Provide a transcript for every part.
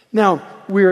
Now, we're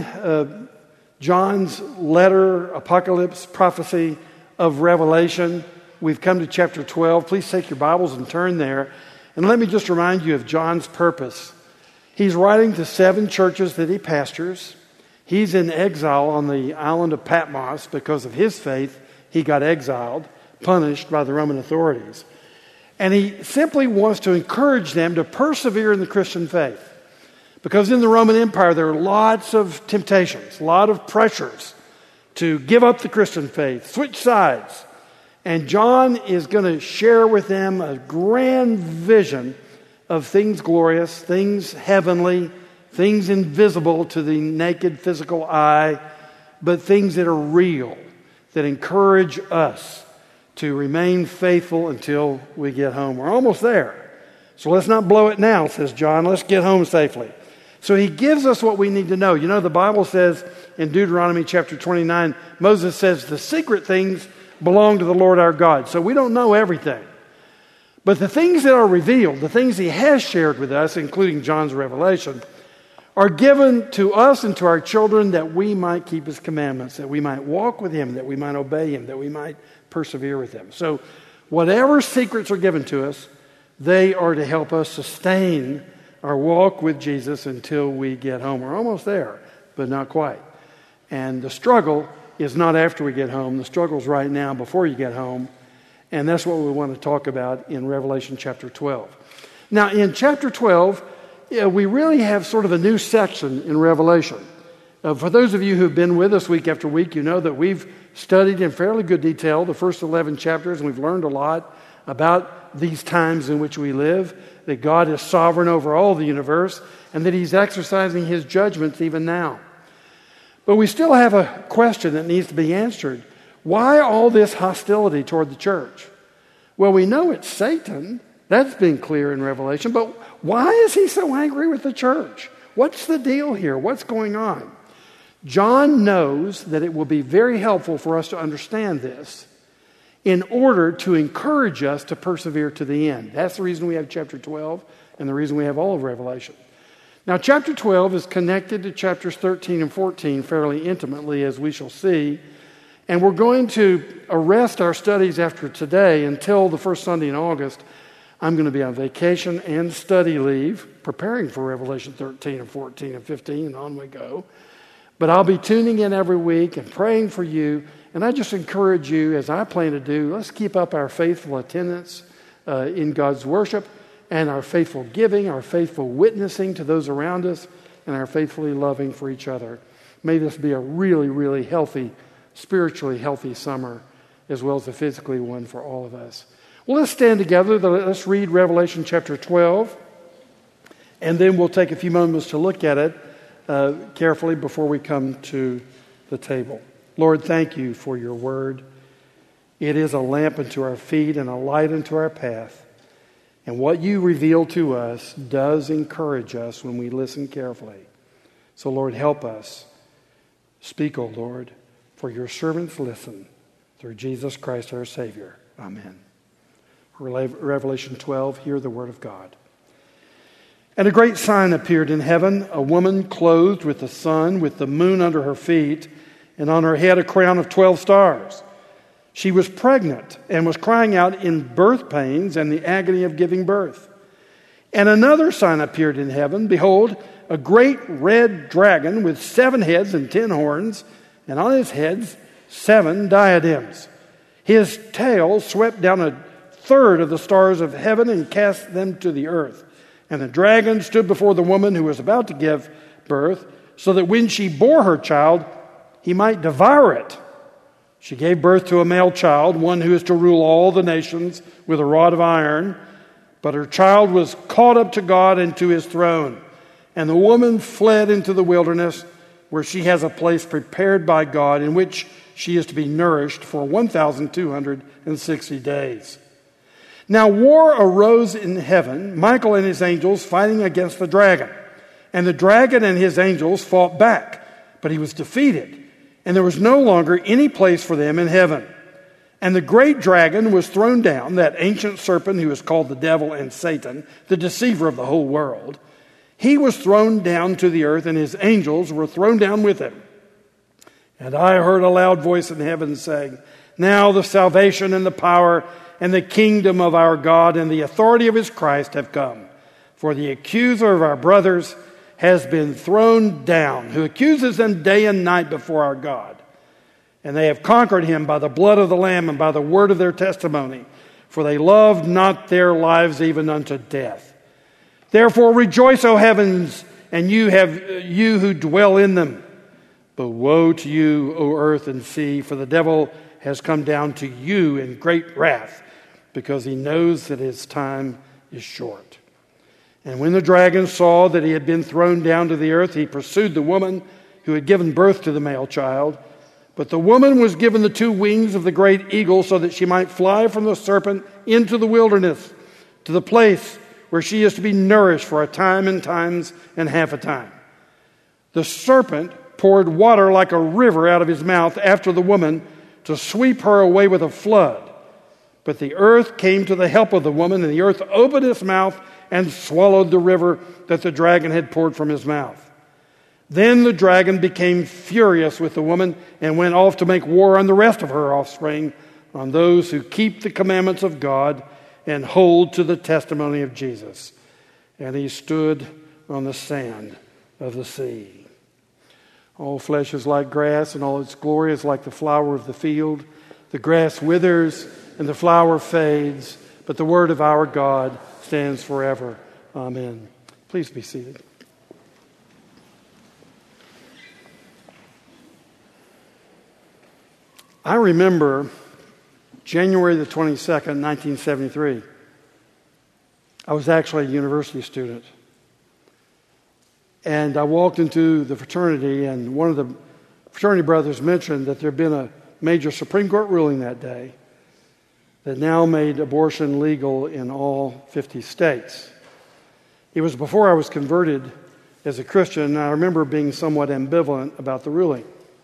in John's letter, apocalypse, prophecy of Revelation. We've come to chapter 12. Please take your Bibles and turn there. And let me just remind you of John's purpose. He's writing to 7 churches that he pastors. He's in exile on the island of Patmos because of his faith. He got exiled, punished by the Roman authorities. And he simply wants to encourage them to persevere in the Christian faith. Because in the Roman Empire, there are lots of temptations, a lot of pressures to give up the Christian faith, switch sides. And John is going to share with them a grand vision of things glorious, things heavenly, things invisible to the naked physical eye, but things that are real, that encourage us to remain faithful until we get home. We're almost there. So let's not blow it now, says John. Let's get home safely. So he gives us what we need to know. You know, the Bible says in Deuteronomy chapter 29, Moses says the secret things belong to the Lord our God. So we don't know everything. But the things that are revealed, the things he has shared with us, including John's revelation, are given to us and to our children that we might keep his commandments, that we might walk with him, that we might obey him, that we might persevere with him. So whatever secrets are given to us, they are to help us sustain our walk with Jesus until we get home. We're almost there, but not quite. And the struggle is not after we get home. The struggle is right now before you get home. And that's what we want to talk about in Revelation chapter 12. Now, in chapter 12, we really have sort of a new section in Revelation. For those of you who've been with us week after week, you know that we've studied in fairly good detail the first 11 chapters, and we've learned a lot about these times in which we live, that God is sovereign over all the universe, and that he's exercising his judgments even now. But we still have a question that needs to be answered. Why all this hostility toward the church? Well, we know it's Satan. That's been clear in Revelation. But why is he so angry with the church? What's the deal here? What's going on? John knows that it will be very helpful for us to understand this in order to encourage us to persevere to the end. That's the reason we have chapter 12 and the reason we have all of Revelation. Now, chapter 12 is connected to chapters 13 and 14 fairly intimately, as we shall see. And we're going to arrest our studies after today until the first Sunday in August. I'm going to be on vacation and study leave, preparing for Revelation 13 and 14 and 15, and on we go. But I'll be tuning in every week and praying for you. And I just encourage you, as I plan to do, let's keep up our faithful attendance in God's worship and our faithful giving, our faithful witnessing to those around us, and our faithfully loving for each other. May this be a really, really healthy, spiritually healthy summer, as well as a physically one for all of us. Well, let's stand together. Let's read Revelation chapter 12, and then we'll take a few moments to look at it carefully before we come to the table. Lord, thank you for your word. It is a lamp unto our feet and a light unto our path. And what you reveal to us does encourage us when we listen carefully. So, Lord, help us. Speak, O Lord, for your servants listen. Through Jesus Christ our Savior. Amen. Revelation 12, hear the word of God. And a great sign appeared in heaven, a woman clothed with the sun, with the moon under her feet, and on her head a crown of 12 stars. She was pregnant and was crying out in birth pains and the agony of giving birth. And another sign appeared in heaven. Behold, a great red dragon with 7 heads and 10 horns, and on his heads 7 diadems. His tail swept down a third of the stars of heaven and cast them to the earth. And the dragon stood before the woman who was about to give birth, so that when she bore her child, he might devour it. She gave birth to a male child, one who is to rule all the nations with a rod of iron. But her child was caught up to God and to his throne. And the woman fled into the wilderness, where she has a place prepared by God, in which she is to be nourished for 1,260 days. Now war arose in heaven, Michael and his angels fighting against the dragon. And the dragon and his angels fought back, but he was defeated, and there was no longer any place for them in heaven. And the great dragon was thrown down, that ancient serpent who is called the devil and Satan, the deceiver of the whole world. He was thrown down to the earth, and his angels were thrown down with him. And I heard a loud voice in heaven saying, now the salvation and the power and the kingdom of our God and the authority of his Christ have come. For the accuser of our brothers has been thrown down, who accuses them day and night before our God. And they have conquered him by the blood of the Lamb and by the word of their testimony, for they loved not their lives even unto death. Therefore rejoice, O heavens, and you who dwell in them. But woe to you, O earth and sea, for the devil has come down to you in great wrath, because he knows that his time is short. And when the dragon saw that he had been thrown down to the earth, he pursued the woman who had given birth to the male child. But the woman was given the 2 wings of the great eagle, so that she might fly from the serpent into the wilderness, to the place where she is to be nourished for a time and times and half a time. The serpent poured water like a river out of his mouth after the woman, to sweep her away with a flood. But the earth came to the help of the woman, and the earth opened its mouth and swallowed the river that the dragon had poured from his mouth. Then the dragon became furious with the woman and went off to make war on the rest of her offspring, on those who keep the commandments of God and hold to the testimony of Jesus. And he stood on the sand of the sea. All flesh is like grass, and all its glory is like the flower of the field. The grass withers, and the flower fades, but the word of our God stands forever. Amen. Please be seated. I remember January the 22nd, 1973. I was actually a university student. And I walked into the fraternity, and one of the fraternity brothers mentioned that there had been a major Supreme Court ruling that day that now made abortion legal in all 50 states. It was before I was converted as a Christian, and I remember being somewhat ambivalent about the ruling.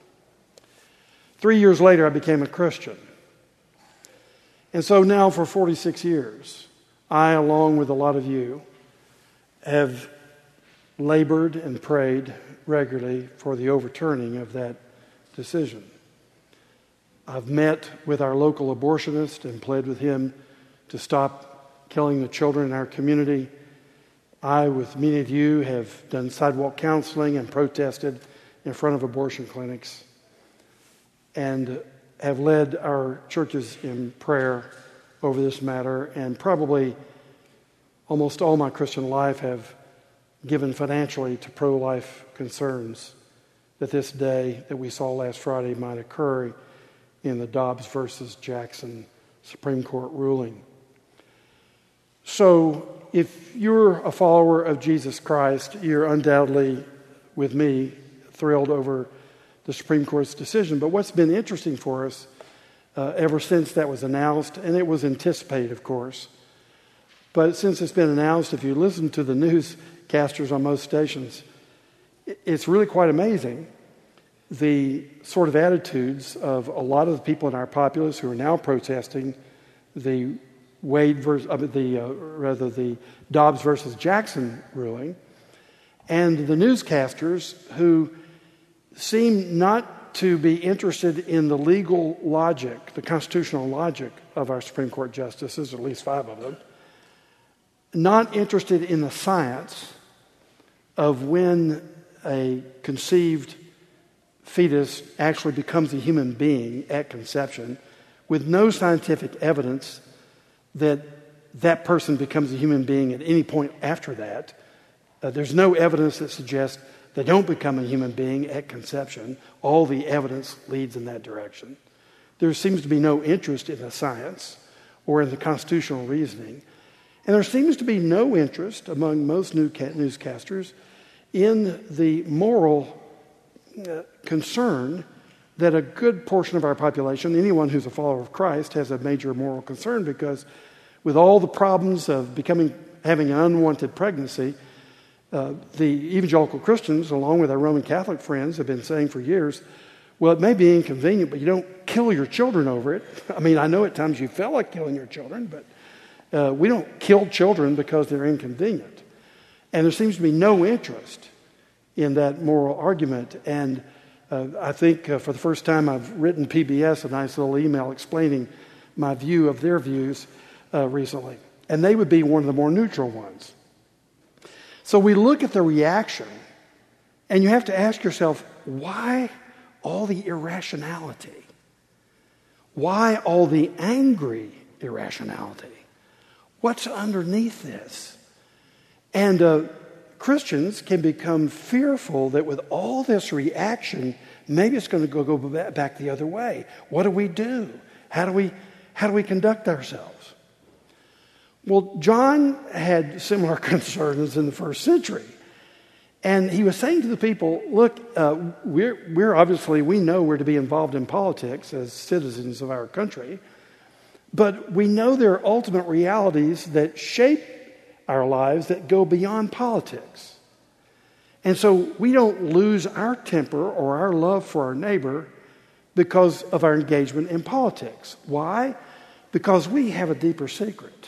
3 years later, I became a Christian. And so now for 46 years, I, along with a lot of you, have labored and prayed regularly for the overturning of that decision. I've met with our local abortionist and pled with him to stop killing the children in our community. I, with many of you, have done sidewalk counseling and protested in front of abortion clinics, and have led our churches in prayer over this matter, and probably almost all my Christian life have given financially to pro-life concerns that this day that we saw last Friday might occur in the Dobbs versus Jackson Supreme Court ruling. So if you're a follower of Jesus Christ, you're undoubtedly, with me, thrilled over the Supreme Court's decision. But what's been interesting for us ever since that was announced, and it was anticipated, of course, but since it's been announced, if you listen to the newscasters on most stations, it's really quite amazing the sort of attitudes of a lot of the people in our populace who are now protesting the the Dobbs versus Jackson ruling, and the newscasters who seem not to be interested in the legal logic, the constitutional logic of our Supreme Court justices, at least 5 of them, not interested in the science of when a conceived fetus actually becomes a human being at conception, with no scientific evidence that that person becomes a human being at any point after that. There's no evidence that suggests they don't become a human being at conception. All the evidence leads in that direction. There seems to be no interest in the science or in the constitutional reasoning. And there seems to be no interest among most newscasters in the moral concern that a good portion of our population, anyone who's a follower of Christ, has a major moral concern, because with all the problems of having an unwanted pregnancy, the evangelical Christians, along with our Roman Catholic friends, have been saying for years, well, it may be inconvenient, but you don't kill your children over it. I mean, I know at times you felt like killing your children, but we don't kill children because they're inconvenient. And there seems to be no interest in that moral argument. And I think for the first time I've written PBS a nice little email explaining my view of their views recently. And they would be one of the more neutral ones. So we look at the reaction, and you have to ask yourself, why all the irrationality? Why all the angry irrationality? What's underneath this? And Christians can become fearful that with all this reaction, maybe it's going to go back the other way. What do we do? How do we conduct ourselves? Well, John had similar concerns in the first century. And he was saying to the people, look, we're obviously, we know we're to be involved in politics as citizens of our country, but we know there are ultimate realities that shape our lives that go beyond politics. And so we don't lose our temper or our love for our neighbor because of our engagement in politics. Why? Because we have a deeper secret.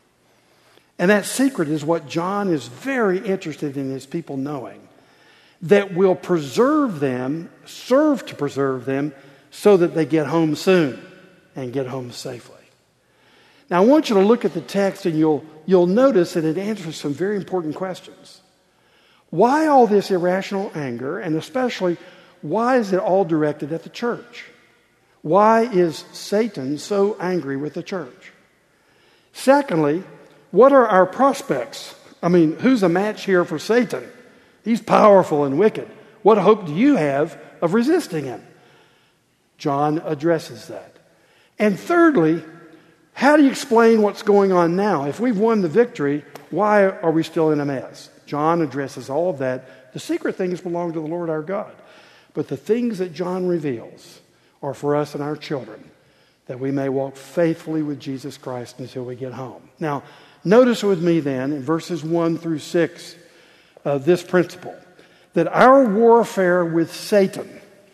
And that secret is what John is very interested in his people knowing, that will preserve them, serve to preserve them, so that they get home soon and get home safely. Now I want you to look at the text, and you'll notice that it answers some very important questions. Why all this irrational anger, and especially why is it all directed at the church? Why is Satan so angry with the church? Secondly, what are our prospects? I mean, who's a match here for Satan? He's powerful and wicked. What hope do you have of resisting him? John addresses that. And thirdly, how do you explain what's going on now? If we've won the victory, why are we still in a mess? John addresses all of that. The secret things belong to the Lord our God. But the things that John reveals are for us and our children, that we may walk faithfully with Jesus Christ until we get home. Now, notice with me then in verses 1 through 6 this principle, that our warfare with Satan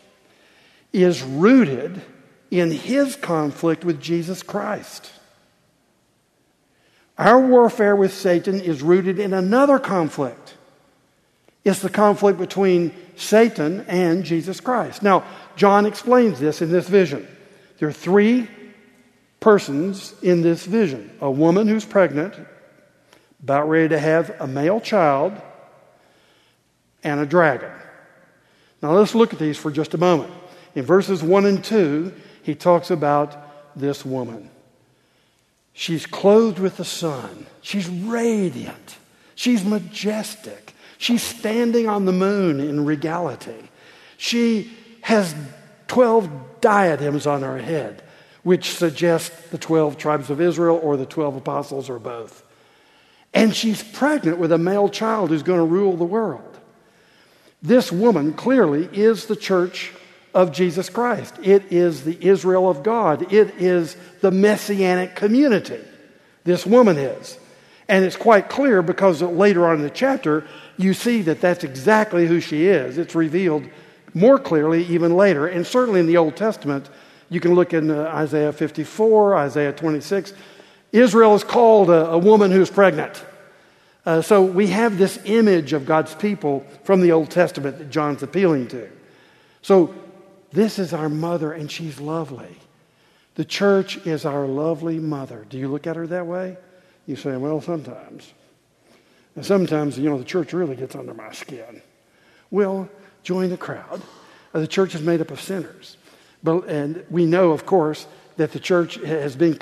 is rooted in his conflict with Jesus Christ. Our warfare with Satan is rooted in another conflict. It's the conflict between Satan and Jesus Christ. Now, John explains this in this vision. There are three persons in this vision. A woman who's pregnant, about ready to have a male child, and a dragon. Now let's look at these for just a moment. In verses 1 and 2, he talks about this woman. She's clothed with the sun. She's radiant. She's majestic. She's standing on the moon in regality. She has 12 diadems on her head, which suggests the 12 tribes of Israel or the 12 apostles or both. And she's pregnant with a male child who's going to rule the world. This woman clearly is the church of Jesus Christ. It is the Israel of God. It is the messianic community. This woman is. And it's quite clear because later on in the chapter, you see that that's exactly who she is. It's revealed more clearly even later. And certainly in the Old Testament, you can look in Isaiah 54, Isaiah 26. Israel is called a woman who's pregnant. So we have this image of God's people from the Old Testament that John's appealing to. So this is our mother, and she's lovely. The church is our lovely mother. Do you look at her that way? You say, well, sometimes. And sometimes, the church really gets under my skin. Well, join the crowd. The church is made up of sinners. And we know, of course, that the church has been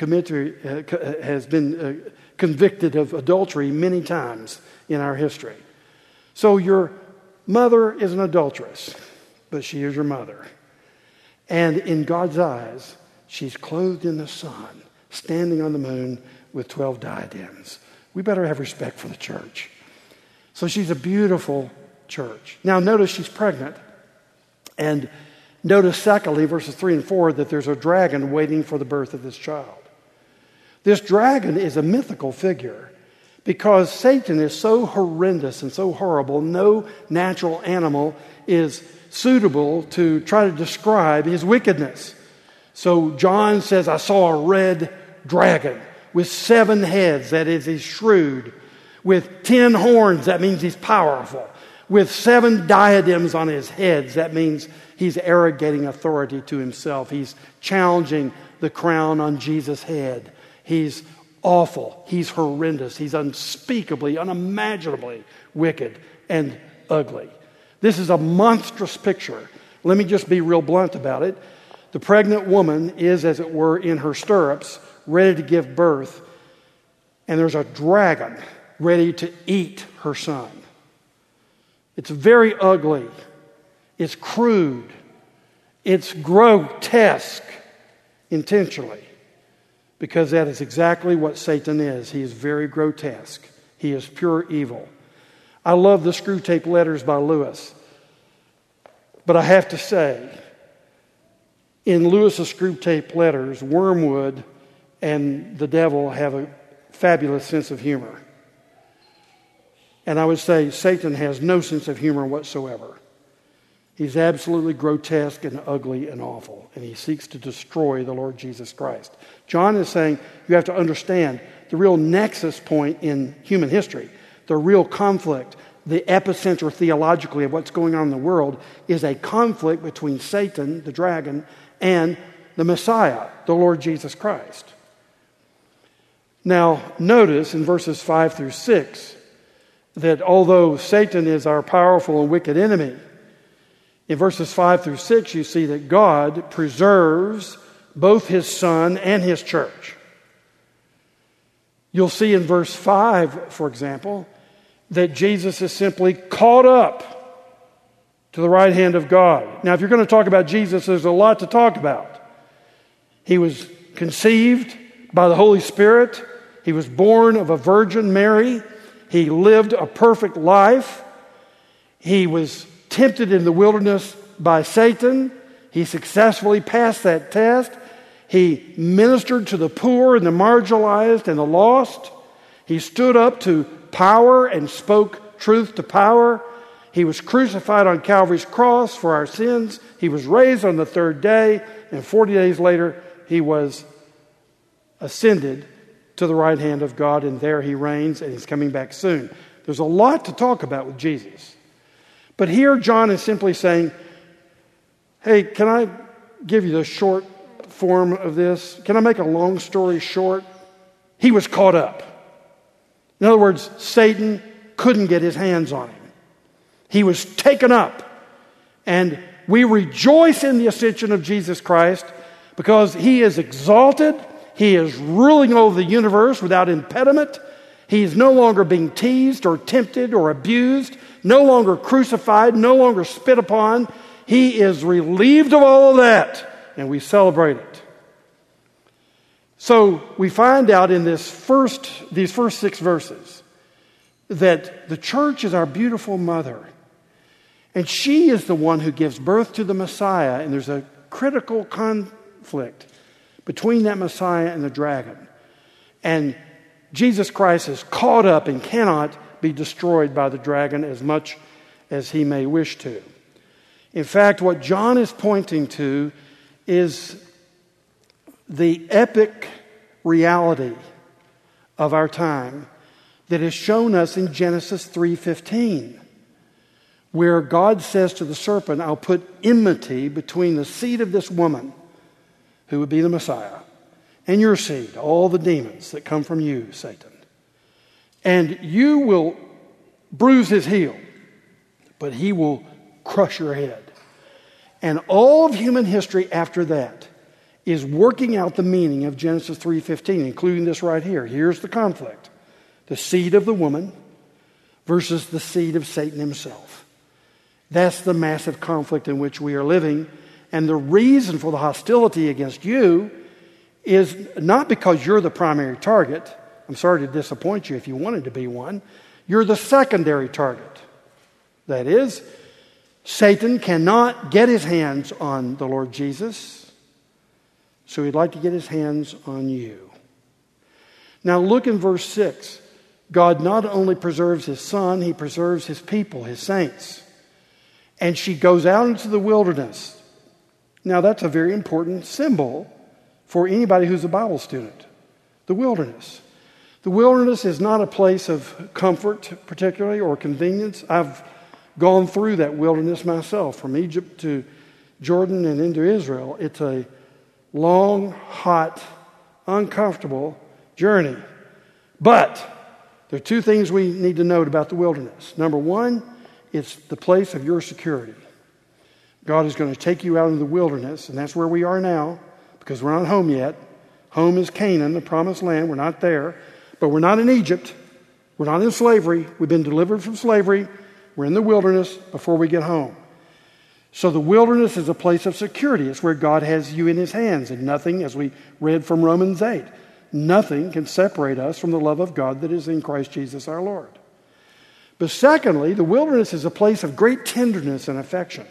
convicted of adultery many times in our history. So your mother is an adulteress, but she is your mother. And in God's eyes, she's clothed in the sun, standing on the moon with 12 diadems. We better have respect for the church. So she's a beautiful church. Now notice she's pregnant. And notice secondly, verses 3 and 4, that there's a dragon waiting for the birth of this child. This dragon is a mythical figure because Satan is so horrendous and so horrible, no natural animal is suitable to try to describe his wickedness. So John says, I saw a red dragon with 7 heads, that is, he's shrewd, With 10 horns, that means he's powerful. With 7 diadems on his heads, that means he's arrogating authority to himself. He's challenging the crown on Jesus' head. He's awful. He's horrendous. He's unspeakably, unimaginably wicked and ugly. This is a monstrous picture. Let me just be real blunt about it. The pregnant woman is, as it were, in her stirrups, ready to give birth, and there's a dragon ready to eat her son. It's very ugly. It's crude. It's grotesque intentionally, because that is exactly what Satan is. He is very grotesque. He is pure evil. I love the Screwtape Letters by Lewis, but I have to say, in Lewis's Screwtape Letters, Wormwood and the devil have a fabulous sense of humor. And I would say Satan has no sense of humor whatsoever. He's absolutely grotesque and ugly and awful, and he seeks to destroy the Lord Jesus Christ. John is saying you have to understand the real nexus point in human history, the real conflict, the epicenter theologically of what's going on in the world is a conflict between Satan, the dragon, and the Messiah, the Lord Jesus Christ. Now, notice in verses 5 through 6 that although Satan is our powerful and wicked enemy, in verses 5 through 6 you see that God preserves both his Son and his church. You'll see in verse 5, for example, that Jesus is simply caught up to the right hand of God. Now, if you're going to talk about Jesus, there's a lot to talk about. He was conceived by the Holy Spirit. He was born of a Virgin Mary. He lived a perfect life. He was tempted in the wilderness by Satan. He successfully passed that test. He ministered to the poor and the marginalized and the lost. He stood up to power and spoke truth to power. He was crucified on Calvary's cross for our sins. He was raised on the 3rd day, and 40 days later he was ascended to the right hand of God, and there he reigns, and he's coming back soon. There's a lot to talk about with Jesus. But here John is simply saying, hey, can I give you the short form of this? Can I make a long story short? He was caught up. In other words, Satan couldn't get his hands on him. He was taken up. And we rejoice in the ascension of Jesus Christ because he is exalted. He is ruling over the universe without impediment. He is no longer being teased or tempted or abused, no longer crucified, no longer spit upon. He is relieved of all of that, and we celebrate it. So we find out in these first 6 verses that the church is our beautiful mother, and she is the one who gives birth to the Messiah, and there's a critical conflict between that Messiah and the dragon. And Jesus Christ is caught up and cannot be destroyed by the dragon as much as he may wish to. In fact, what John is pointing to is the epic reality of our time that is shown us in Genesis 3:15, where God says to the serpent, I'll put enmity between the seed of this woman, who would be the Messiah, and your seed, all the demons that come from you, Satan. And you will bruise his heel, but he will crush your head. And all of human history after that is working out the meaning of Genesis 3:15, including this right here. Here's the conflict. The seed of the woman versus the seed of Satan himself. That's the massive conflict in which we are living. And the reason for the hostility against you is not because you're the primary target. I'm sorry to disappoint you if you wanted to be one. You're the secondary target. That is, Satan cannot get his hands on the Lord Jesus, so he'd like to get his hands on you. Now look in verse 6. God not only preserves his Son, he preserves his people, his saints. And she goes out into the wilderness. Now that's a very important symbol for anybody who's a Bible student. The wilderness. The wilderness is not a place of comfort, particularly, or convenience. I've gone through that wilderness myself, from Egypt to Jordan and into Israel. It's a long, hot, uncomfortable journey. But there are two things we need to note about the wilderness. Number one, it's the place of your security. God is going to take you out into the wilderness, and that's where we are now, because we're not home yet. Home is Canaan, the promised land. We're not there. But we're not in Egypt. We're not in slavery. We've been delivered from slavery. We're in the wilderness before we get home. So the wilderness is a place of security. It's where God has you in his hands. And nothing, as we read from Romans 8, nothing can separate us from the love of God that is in Christ Jesus our Lord. But secondly, the wilderness is a place of great tenderness and affection.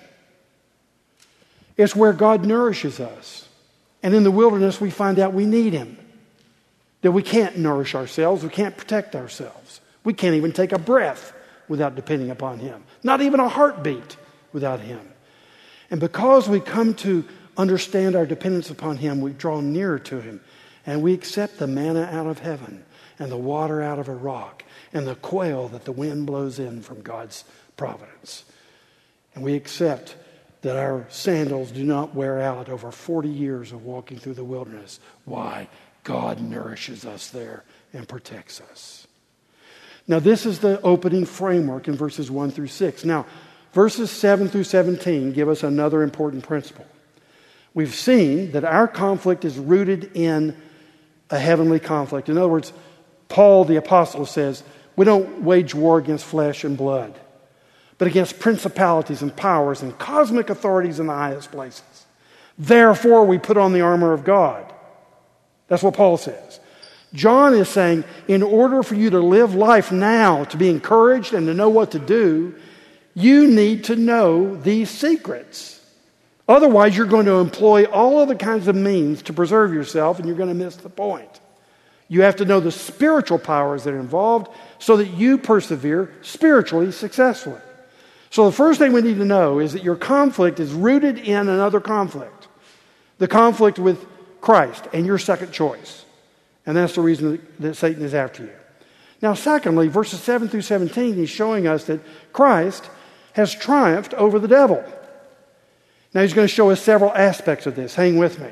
It's where God nourishes us. And in the wilderness, we find out we need him. That we can't nourish ourselves. We can't protect ourselves. We can't even take a breath without depending upon him. Not even a heartbeat without him. And because we come to understand our dependence upon him, we draw nearer to him. And we accept the manna out of heaven and the water out of a rock and the quail that the wind blows in from God's providence. And we accept that our sandals do not wear out over 40 years of walking through the wilderness. Why? God nourishes us there and protects us. Now, this is the opening framework in verses 1 through 6. Now, verses 7 through 17 give us another important principle. We've seen that our conflict is rooted in a heavenly conflict. In other words, Paul the apostle says, we don't wage war against flesh and blood, but against principalities and powers and cosmic authorities in the highest places. Therefore, we put on the armor of God. That's what Paul says. John is saying, in order for you to live life now, to be encouraged and to know what to do, you need to know these secrets. Otherwise, you're going to employ all other kinds of means to preserve yourself, and you're going to miss the point. You have to know the spiritual powers that are involved so that you persevere spiritually successfully. So the first thing we need to know is that your conflict is rooted in another conflict. The conflict with Christ and your second choice. And that's the reason that Satan is after you. Now, secondly, verses 7 through 17, he's showing us that Christ has triumphed over the devil. Now, he's going to show us several aspects of this. Hang with me.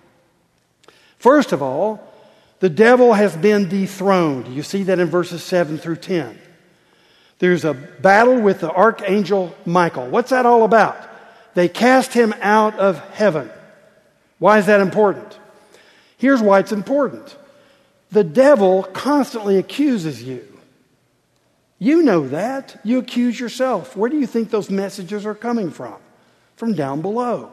First of all, the devil has been dethroned. You see that in verses 7 through 10. There's a battle with the archangel Michael. What's that all about? They cast him out of heaven. Why is that important? Here's why it's important. The devil constantly accuses you. You know that. You accuse yourself. Where do you think those messages are coming from? From down below.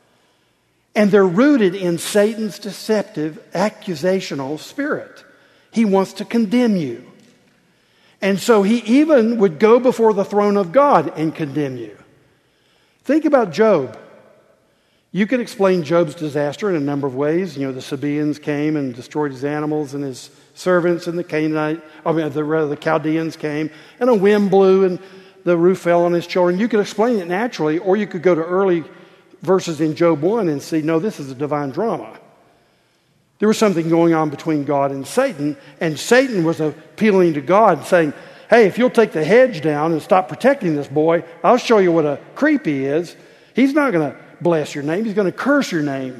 And they're rooted in Satan's deceptive, accusational spirit. He wants to condemn you. And so he even would go before the throne of God and condemn you. Think about Job. You could explain Job's disaster in a number of ways. You know, the Sabaeans came and destroyed his animals and his servants, and the Chaldeans came, and a wind blew and the roof fell on his children. You could explain it naturally, or you could go to early verses in Job 1 and see, no, this is a divine drama. There was something going on between God and Satan was appealing to God, saying, hey, if you'll take the hedge down and stop protecting this boy, I'll show you what a creep he is. He's not going to bless your name. He's going to curse your name.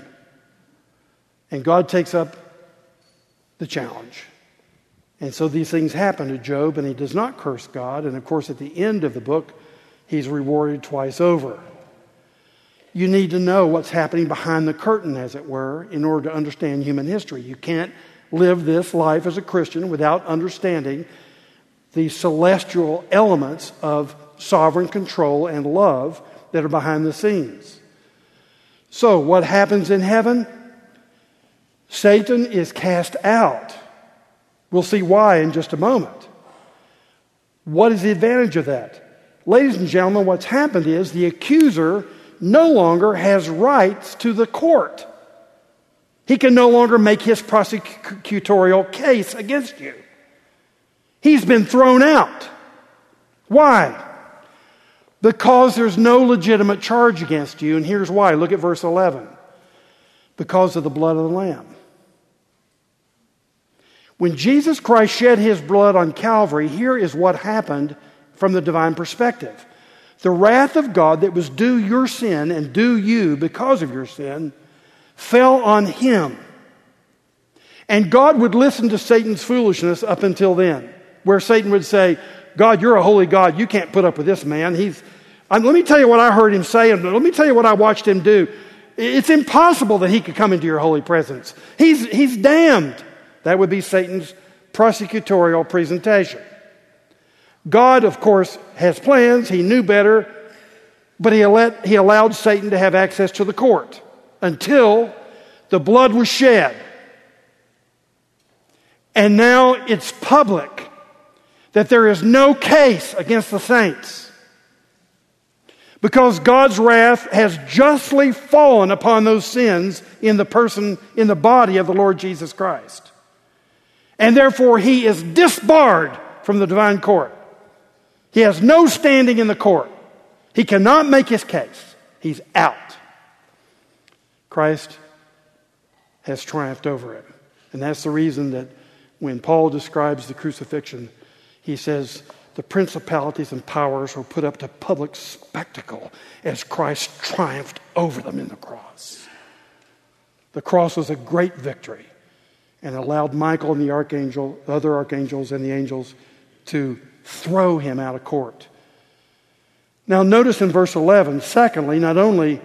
And God takes up the challenge. And so these things happen to Job, and he does not curse God. And of course, at the end of the book, he's rewarded twice over. You need to know what's happening behind the curtain, as it were, in order to understand human history. You can't live this life as a Christian without understanding the celestial elements of sovereign control and love that are behind the scenes. So, what happens in heaven? Satan is cast out. We'll see why in just a moment. What is the advantage of that? Ladies and gentlemen, what's happened is the accuser no longer has rights to the court. He can no longer make his prosecutorial case against you. He's been thrown out. Why? Because there's no legitimate charge against you, and here's why. Look at verse 11. Because of the blood of the Lamb. When Jesus Christ shed his blood on Calvary, here is what happened from the divine perspective. The wrath of God that was due your sin and due you because of your sin fell on him. And God would listen to Satan's foolishness up until then, where Satan would say, God, you're a holy God. You can't put up with this man. Let me tell you what I heard him say, and let me tell you what I watched him do. It's impossible that he could come into your holy presence. He's damned. That would be Satan's prosecutorial presentation. God, of course, has plans. He knew better, but he allowed Satan to have access to the court until the blood was shed. And now it's public that there is no case against the saints because God's wrath has justly fallen upon those sins in the body of the Lord Jesus Christ. And therefore he is disbarred from the divine court. He has no standing in the court. He cannot make his case. He's out. Christ has triumphed over it. And that's the reason that when Paul describes the crucifixion, he says the principalities and powers were put up to public spectacle as Christ triumphed over them in the cross. The cross was a great victory and allowed Michael and the other archangels and the angels to throw him out of court. Now notice in verse 11, secondly, not only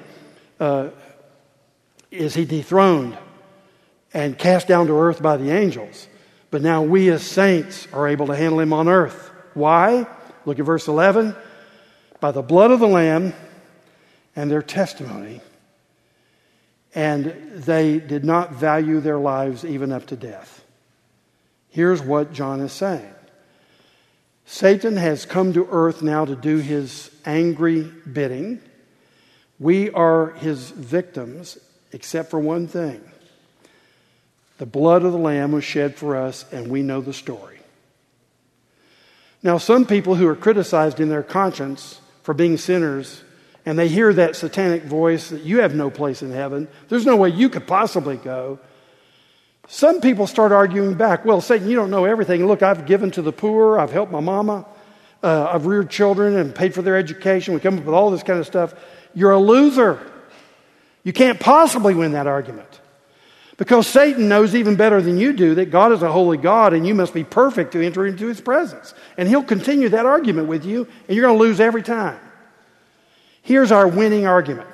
is he dethroned and cast down to earth by the angels, but now we as saints are able to handle him on earth. Why? Look at verse 11. By the blood of the Lamb and their testimony, and they did not value their lives even up to death. Here's what John is saying. Satan has come to earth now to do his angry bidding. We are his victims, except for one thing. The blood of the Lamb was shed for us, and we know the story. Now, some people who are criticized in their conscience for being sinners, and they hear that satanic voice that you have no place in heaven, there's no way you could possibly go. Some people start arguing back. Well, Satan, you don't know everything. Look, I've given to the poor. I've helped my mama. I've reared children and paid for their education. We come up with all this kind of stuff. You're a loser. You can't possibly win that argument. Because Satan knows even better than you do that God is a holy God and you must be perfect to enter into his presence. And he'll continue that argument with you and you're going to lose every time. Here's our winning argument.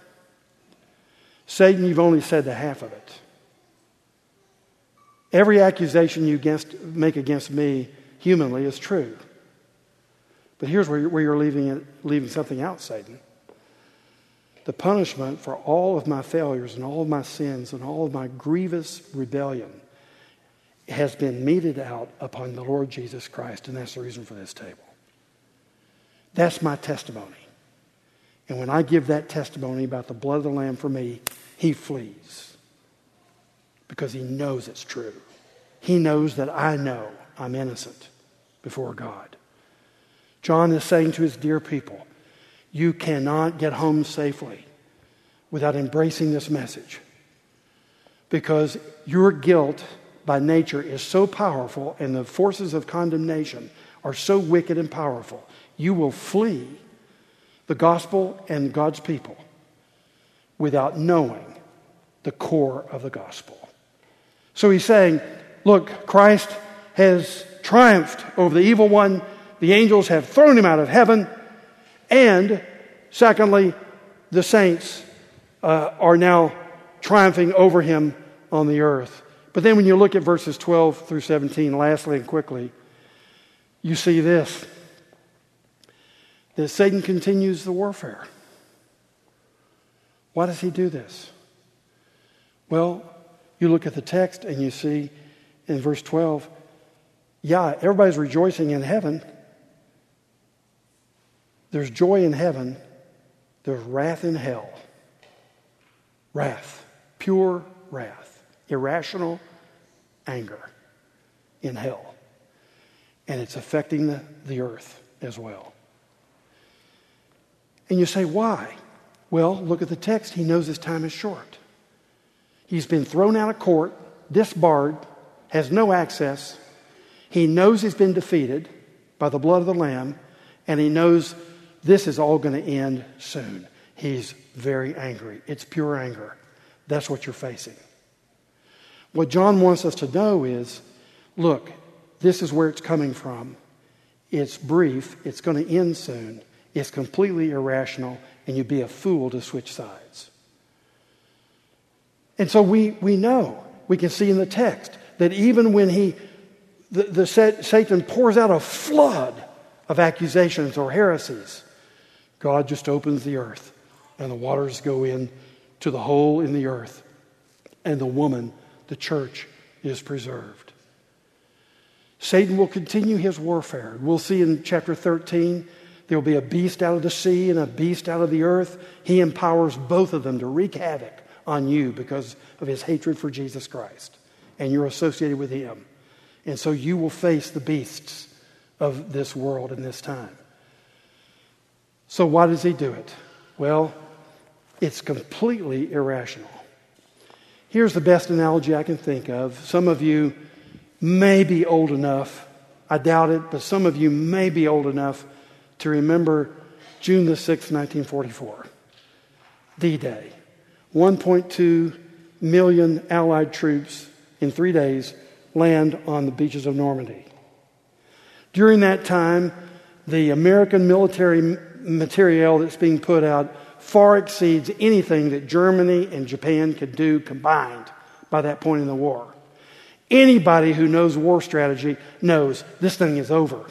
Satan, you've only said the half of it. Every accusation you make against me humanly is true. But here's where you're leaving something out, Satan. The punishment for all of my failures and all of my sins and all of my grievous rebellion has been meted out upon the Lord Jesus Christ, and that's the reason for this table. That's my testimony. And when I give that testimony about the blood of the Lamb for me, he flees because he knows it's true. He knows that I know I'm innocent before God. John is saying to his dear people, you cannot get home safely without embracing this message because your guilt by nature is so powerful and the forces of condemnation are so wicked and powerful. You will flee the gospel and God's people without knowing the core of the gospel. So he's saying, look, Christ has triumphed over the evil one. The angels have thrown him out of heaven. And secondly, the saints are now triumphing over him on the earth. But then when you look at verses 12 through 17, lastly and quickly, you see this, that Satan continues the warfare. Why does he do this? Well, you look at the text and you see in verse 12, yeah, everybody's rejoicing in heaven. There's joy in heaven. There's wrath in hell. Wrath. Pure wrath. Irrational anger in hell. And it's affecting the earth as well. And you say, why? Well, look at the text. He knows his time is short. He's been thrown out of court, disbarred, has no access. He knows he's been defeated by the blood of the Lamb, and he knows this is all going to end soon. He's very angry. It's pure anger. That's what you're facing. What John wants us to know is, look, this is where it's coming from. It's brief. It's going to end soon. It's completely irrational, and you'd be a fool to switch sides. And so we know, we can see in the text, that even when Satan pours out a flood of accusations or heresies, God just opens the earth, and the waters go in to the hole in the earth, and the woman, the church, is preserved. Satan will continue his warfare. We'll see in chapter 13, there will be a beast out of the sea and a beast out of the earth. He empowers both of them to wreak havoc on you because of his hatred for Jesus Christ. And you're associated with him. And so you will face the beasts of this world in this time. So why does he do it? Well, it's completely irrational. Here's the best analogy I can think of. Some of you may be old enough, I doubt it, but some of you may be old enough to remember June the 6th, 1944. D-Day. 1.2 million Allied troops in 3 days land on the beaches of Normandy. During that time, the American military materiel that's being put out far exceeds anything that Germany and Japan could do combined by that point in the war. Anybody who knows war strategy knows this thing is over.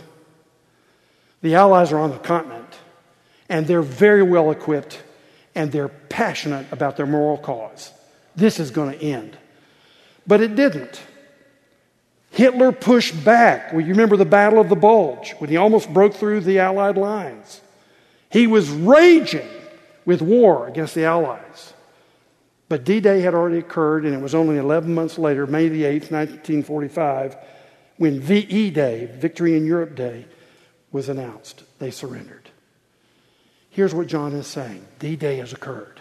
The Allies are on the continent, and they're very well equipped, and they're passionate about their moral cause. This is going to end. But it didn't. Hitler pushed back. Well, you remember the Battle of the Bulge, when he almost broke through the Allied lines. He was raging with war against the Allies. But D-Day had already occurred, and it was only 11 months later, May the 8th, 1945, when VE Day, Victory in Europe Day, was announced. They surrendered. Here's what John is saying. D-Day has occurred.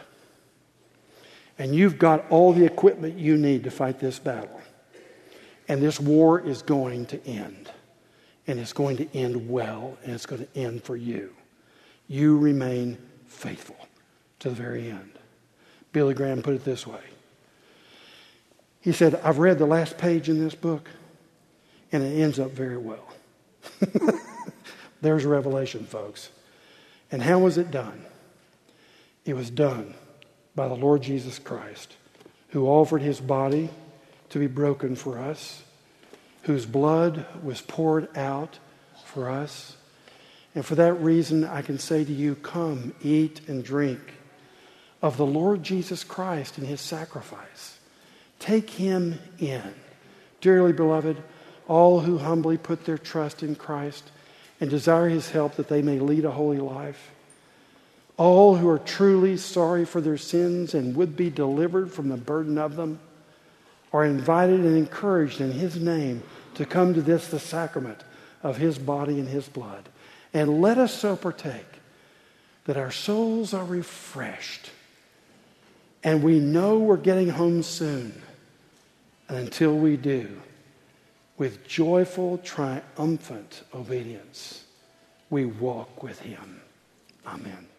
And you've got all the equipment you need to fight this battle. And this war is going to end. And it's going to end well, and it's going to end for you. You remain faithful to the very end. Billy Graham put it this way. He said, I've read the last page in this book, and it ends up very well. There's Revelation, folks. And how was it done? It was done by the Lord Jesus Christ, who offered his body to be broken for us, whose blood was poured out for us. And for that reason, I can say to you, come, eat and drink of the Lord Jesus Christ and his sacrifice. Take him in. Dearly beloved, all who humbly put their trust in Christ and desire his help that they may lead a holy life, all who are truly sorry for their sins and would be delivered from the burden of them, are invited and encouraged in his name to come to this, the sacrament of his body and his blood. And let us so partake that our souls are refreshed and we know we're getting home soon. And until we do, with joyful, triumphant obedience, we walk with him. Amen.